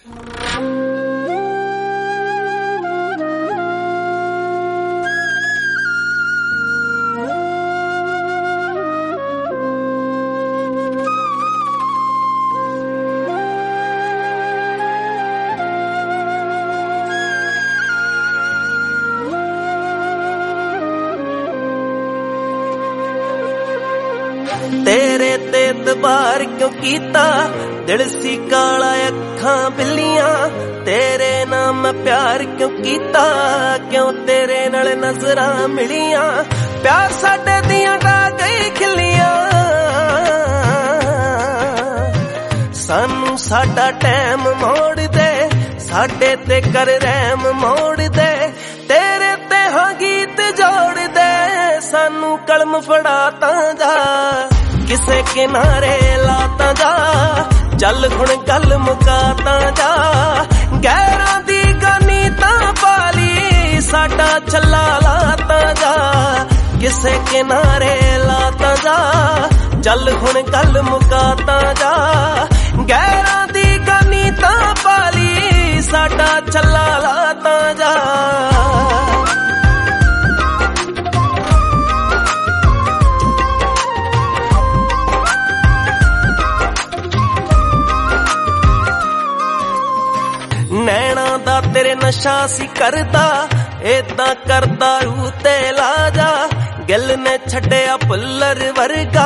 तेरे ते दबार क्यों कीता, दिल सी काला अखां बिल्लियां, तेरे नाम मैं प्यार क्यों कीता, क्यों तेरे नाल नजरां मिलियां, प्यार साडे दियां ढा गई खिलियां, सानू साडा टैम मोड़ दे, साडे ते कर रहम मोड़ दे, तेरे ते हां गीत जोड़ दे, सानू कलम फड़ा तां जा, किसे किनारे लाता जा, चल हुण गल मुकाता जा, गैरां दी गानी तां पाली, साडा छल्ला लाता जा, किसे किनारे लाता जा, चल हुण गल मुकाता जा, गैरां दी गानी तां पाली, साडा छल्ला लाता जा। नैना दा तेरे नशा सी करदा, एदां करदा रू ते ला जा, गिल ने छड्डिया पुल्लर वर्गा,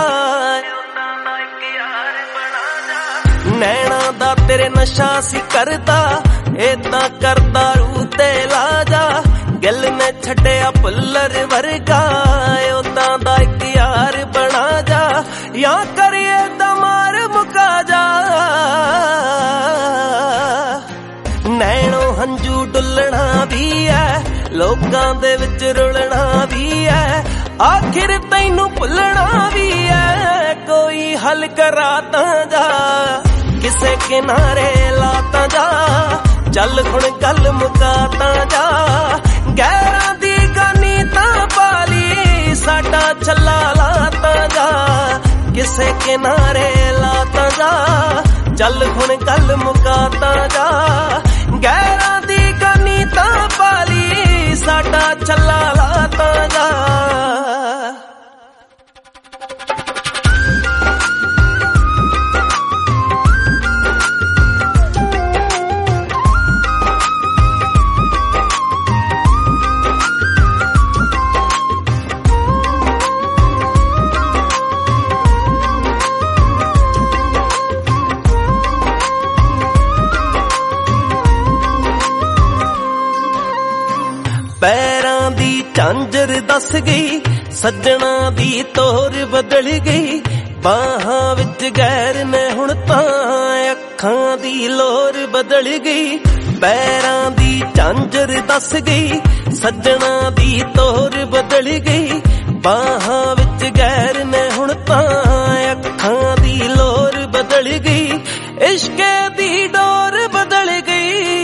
नैना दा तेरे नशा सी करदा, एदां करदा रू ते ला जा, गिल ने छड्डिया पुल्लर वर्गा, ओदां दा इक यार बना जा, या करिए दमार मुका जा, नैनो हंजू डुलना भी है, लोकां दे विच रुलना भी है, आखिर तैनू भुलना भी है, कोई हल करा तां जा, किसे किनारे लाता जा, चल हुण गल मुकाता जा, गैरां दी गानी तां पाली, साडा छल्ला लाता जा, किसे किनारे लाता जा, चल हुण गल मुकाता जा, गैरां दी गानी तां पाली, साडा छल्ला लाता जा। पैरां दी झांजर दस गई, सज्जणा दी तोर बदल गई, बाहां विच गैर ने हुण तां, अखां दी लोर बदल गई, पैरां दी झांजर दस गई, सज्जणा दी तोर बदल गई, बाहां विच गैर ने हुण तां, अखां दी लोर बदल गई, इश्के दी डोर बदल गई,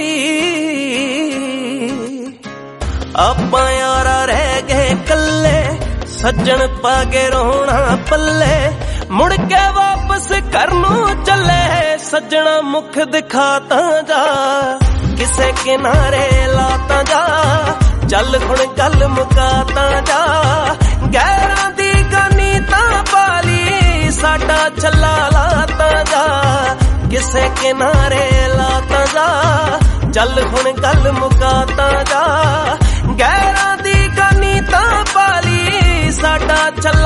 आपां यारा रह गए कल्ले, सज्जन पागे रोना पल्ले, मुड़ के वापस घर नूं चले, सज्जना मुख दिखाता जा, किसे किनारे लाता जा, चल हुण गल मुकाता जा, गैरां दी गानी तां पाली, साडा छल्ला लाता जा, किसे किनारे लाता जा, चल हुण गल मुकाता जा, गैरां दी गानी तां पाली, साडा छल्ला